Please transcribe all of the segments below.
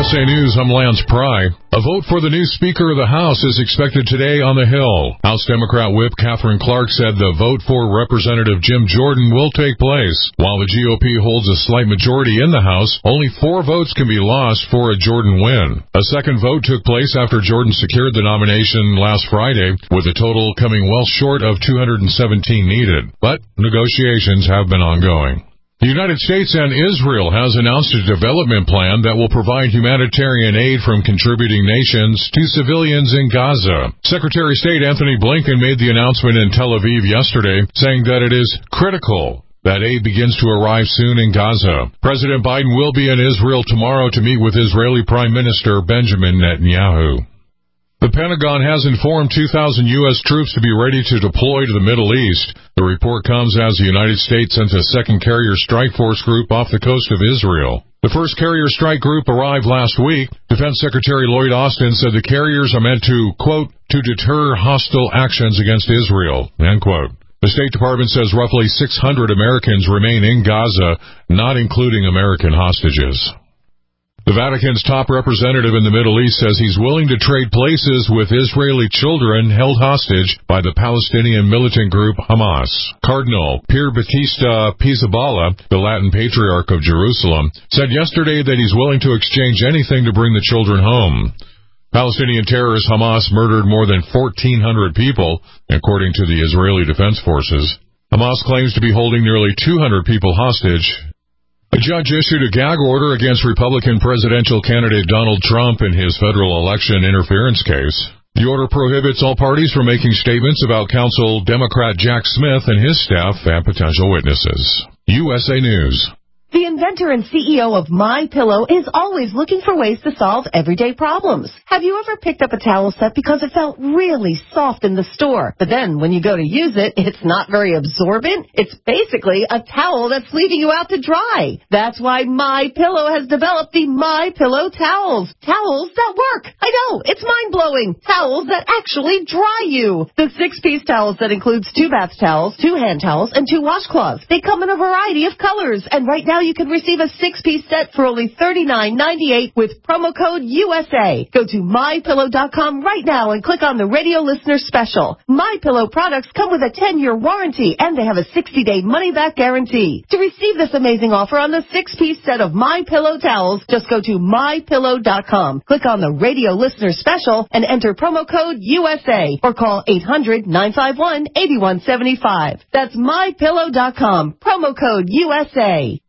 USA News, I'm Lance Pry. A vote for the new Speaker of the House is expected today on the Hill. House Democrat Whip Catherine Clark said the vote for Representative Jim Jordan will take place. While the GOP holds a slight majority in the House, only 4 votes can be lost for a Jordan win. A second vote took place after Jordan secured the nomination last Friday, with a total coming well short of 217 needed. But negotiations have been ongoing. The United States and Israel has announced a development plan that will provide humanitarian aid from contributing nations to civilians in Gaza. Secretary of State Anthony Blinken made the announcement in Tel Aviv yesterday, saying that it is critical that aid begins to arrive soon in Gaza. President Biden will be in Israel tomorrow to meet with Israeli Prime Minister Benjamin Netanyahu. The Pentagon has informed 2,000 U.S. troops to be ready to deploy to the Middle East. The report comes as the United States sent a second carrier strike force group off the coast of Israel. The first carrier strike group arrived last week. Defense Secretary Lloyd Austin said the carriers are meant to, quote, to deter hostile actions against Israel, end quote. The State Department says roughly 600 Americans remain in Gaza, not including American hostages. The Vatican's top representative in the Middle East says he's willing to trade places with Israeli children held hostage by the Palestinian militant group Hamas. Cardinal Pier Battista Pizzaballa, the Latin Patriarch of Jerusalem, said yesterday that he's willing to exchange anything to bring the children home. Palestinian terrorist Hamas murdered more than 1,400 people, according to the Israeli Defense Forces. Hamas claims to be holding nearly 200 people hostage. A judge issued a gag order against Republican presidential candidate Donald Trump in his federal election interference case. The order prohibits all parties from making statements about counsel Democrat Jack Smith and his staff and potential witnesses. USA News. The inventor and CEO of MyPillow is always looking for ways to solve everyday problems. Have you ever picked up a towel set because it felt really soft in the store, but then when you go to use it, it's not very absorbent? It's basically a towel that's leaving you out to dry. That's why MyPillow has developed the MyPillow towels. Towels that work. I know, it's mind-blowing. Towels that actually dry you. The 6-piece towels that includes 2 bath towels, 2 hand towels, and 2 washcloths. They come in a variety of colors, and right now you can receive a 6-piece set for only $39.98 with promo code USA. Go to MyPillow.com right now and click on the radio listener special. MyPillow products come with a 10-year warranty, and they have a 60-day money-back guarantee. To receive this amazing offer on the 6-piece set of MyPillow towels, just go to MyPillow.com. Click on the radio listener special and enter promo code USA or call 800-951-8175. That's MyPillow.com. Promo code USA.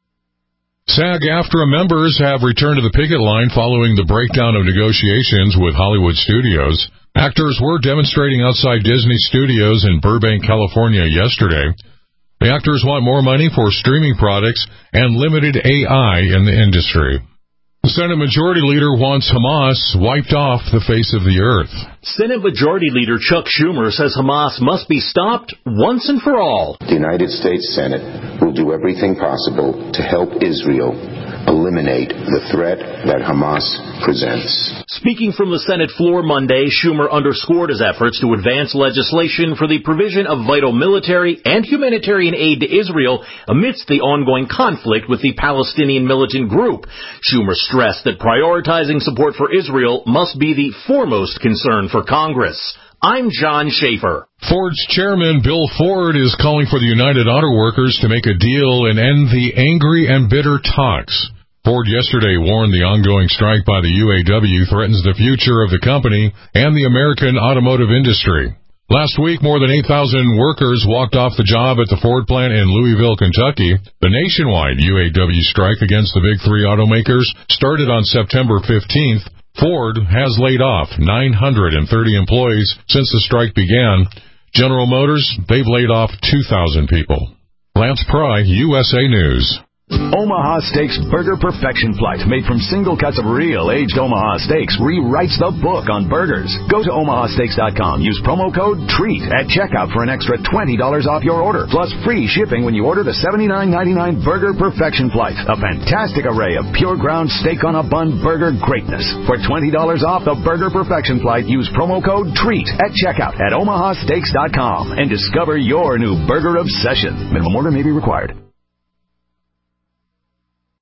SAG-AFTRA members have returned to the picket line following the breakdown of negotiations with Hollywood studios. Actors were demonstrating outside Disney Studios in Burbank, California yesterday. The actors want more money for streaming products and limited AI in the industry. The Senate Majority Leader wants Hamas wiped off the face of the earth. Senate Majority Leader Chuck Schumer says Hamas must be stopped once and for all. The United States Senate will do everything possible to help Israel eliminate the threat that Hamas presents. Speaking from the Senate floor Monday, Schumer underscored his efforts to advance legislation for the provision of vital military and humanitarian aid to Israel amidst the ongoing conflict with the Palestinian militant group. Schumer stressed that prioritizing support for Israel must be the foremost concern for Congress. I'm John Schaefer. Ford's chairman, Bill Ford, is calling for the United Auto Workers to make a deal and end the angry and bitter talks. Ford yesterday warned the ongoing strike by the UAW threatens the future of the company and the American automotive industry. Last week, more than 8,000 workers walked off the job at the Ford plant in Louisville, Kentucky. The nationwide UAW strike against the Big Three automakers started on September 15th. Ford has laid off 930 employees since the strike began. General Motors, they've laid off 2,000 people. Lance Pry, USA News. Omaha Steaks Burger Perfection Flight, made from single cuts of real aged Omaha steaks, rewrites the book on burgers. Go to omahasteaks.com. Use promo code TREAT at checkout for an extra $20 off your order, plus free shipping when you order the $79.99 Burger Perfection Flight. A fantastic array of pure ground steak on a bun burger greatness. For $20 off the Burger Perfection Flight, use promo code TREAT at checkout at omahasteaks.com and discover your new burger obsession. Minimum order may be required.